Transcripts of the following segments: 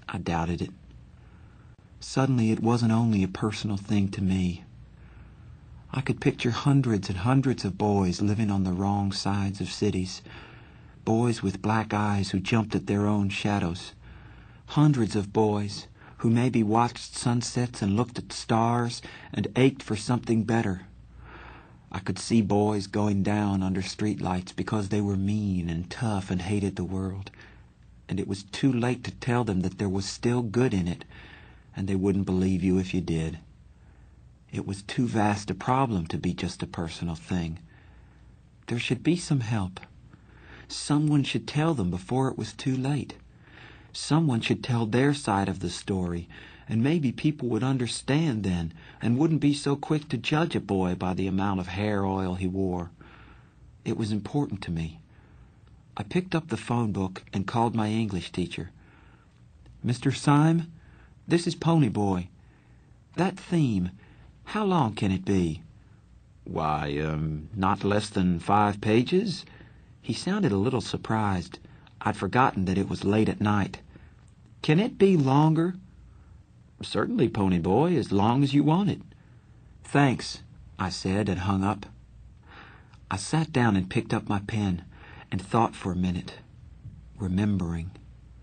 I doubted it. Suddenly it wasn't only a personal thing to me. I could picture hundreds and hundreds of boys living on the wrong sides of cities, boys with black eyes who jumped at their own shadows, hundreds of boys who maybe watched sunsets and looked at stars and ached for something better. I could see boys going down under streetlights because they were mean and tough and hated the world, and it was too late to tell them that there was still good in it, and they wouldn't believe you if you did. It was too vast a problem to be just a personal thing. There should be some help. Someone should tell them before it was too late. Someone should tell their side of the story, and maybe people would understand then and wouldn't be so quick to judge a boy by the amount of hair oil he wore. It was important to me. I picked up the phone book and called my English teacher. "Mr. Syme, this is Pony Boy. That theme, how long can it be?" "Why, not less than 5 pages." He sounded a little surprised. I'd forgotten that it was late at night. "Can it be longer?" "Certainly, Pony Boy, as long as you want it." "Thanks," I said and hung up. I sat down and picked up my pen and thought for a minute, remembering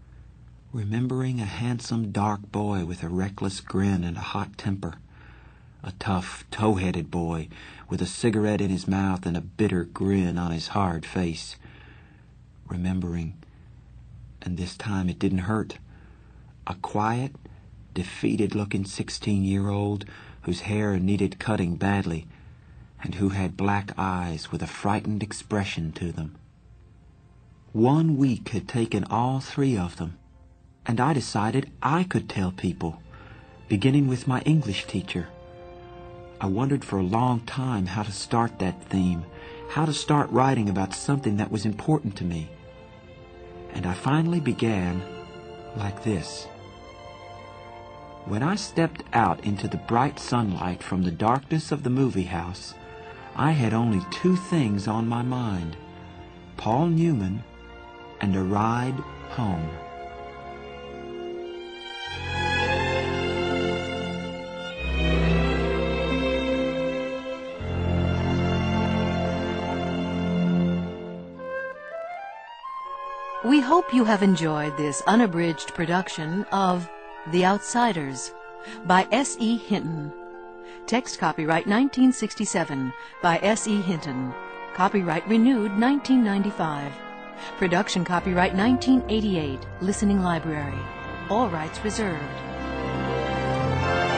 a handsome dark boy with a reckless grin and a hot temper, a tough, tow-headed boy with a cigarette in his mouth and a bitter grin on his hard face. Remembering, and this time it didn't hurt, a quiet, defeated-looking 16-year-old whose hair needed cutting badly and who had black eyes with a frightened expression to them. 1 week had taken all 3 of them, and I decided I could tell people, beginning with my English teacher. I wondered for a long time how to start that theme, how to start writing about something that was important to me. And I finally began like this. When I stepped out into the bright sunlight from the darkness of the movie house, I had only 2 things on my mind: Paul Newman and a ride home. We hope you have enjoyed this unabridged production of The Outsiders by S.E. Hinton. Text copyright 1967 by S.E. Hinton. Copyright renewed 1995. Production copyright 1988. Listening Library. All rights reserved.